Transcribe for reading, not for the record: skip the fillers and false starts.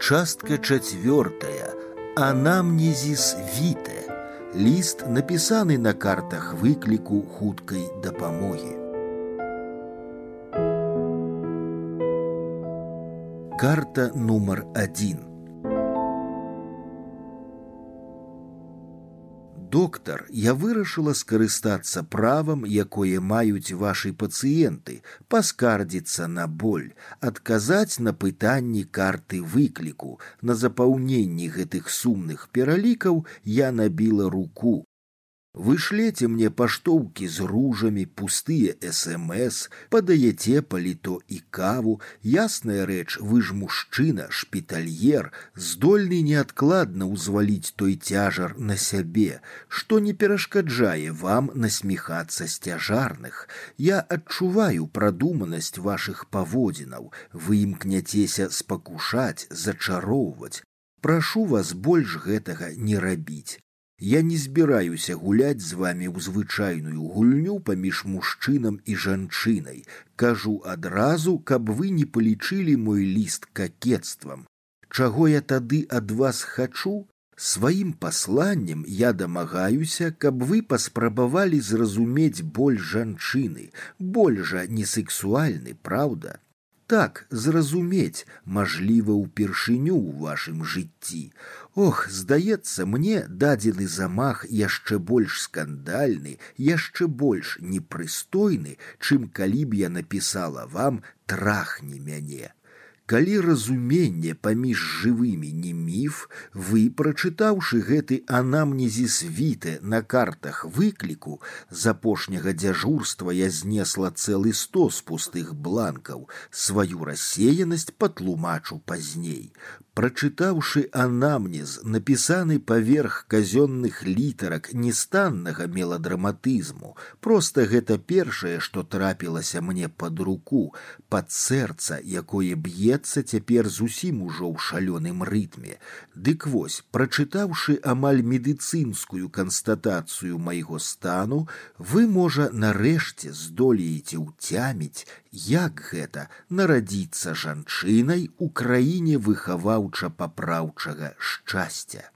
Частка 4. Анамнезіс віте. Ліст, напісаны на картах выкліку хуткай дапамогі. Карта нумар 1. Доктар, я вырашыла скарыстацца правам, якое маюць вашы пацыенты, паскардзіцца на боль, адказаць на пытанні карты выкліку. На запаўненні гэтых сумных пералікаў я набіла руку. Вы шлеце мне паштоўкі з ружамі, пустыя СМС, падаяце паліто і каву. Ясная рэч, вы ж мужчына, шпітальер, здольны неадкладна ўзваліць той цяжар на сябе, што не перашкаджае вам насміхацца з цяжарных. Я адчуваю прадуманасць вашых паводзінаў, вы імкняцеся спакушаць, зачароўваць. Прашу вас больш гэтага не рабіць. Я не збіраюся гуляць з вамі ў звычайную гульню паміж мужчынам і жанчынай. Кажу адразу, каб вы не палічылі мой ліст какецтвам. Чаго я тады ад вас хачу? Сваім пасланнем я дамагаюся, каб вы паспрабавалі зразумець боль жанчыны. Боль жа не сексуальны, праўда? Так, зразумець, мажліва, упершыню ў вашым жыцці. Ох, здаецца мне, дадзены замах яшчэ больш скандальны, яшчэ больш непрыстойны, чым калі б я напісала вам «трахні мяне». Калі разуменне паміж жывымі не міф, вы, прачытаўшы гэты анамнезіс віте на картах выкліку, з апошняга дзяжурства я знесла цэлы 100 з пустых бланкаў, сваю рассеянасць патлумачу пазней. Прачытаўшы анамнез, напісаны паверх казённых літарак нестаннага меладраматызму, проста гэта першае, што трапілася мне пад руку, пад сэрца, якое б'ецца цяпер зусім ужо ў шалёным рытме. Дык вось, прачытаўшы амаль медыцынскую канстатацыю майго стану, вы, можа, нарэшце здолееце ўцяміць, як гэта нарадзіцца жанчынай у краіне выхаваўча-папраўчага шчасця.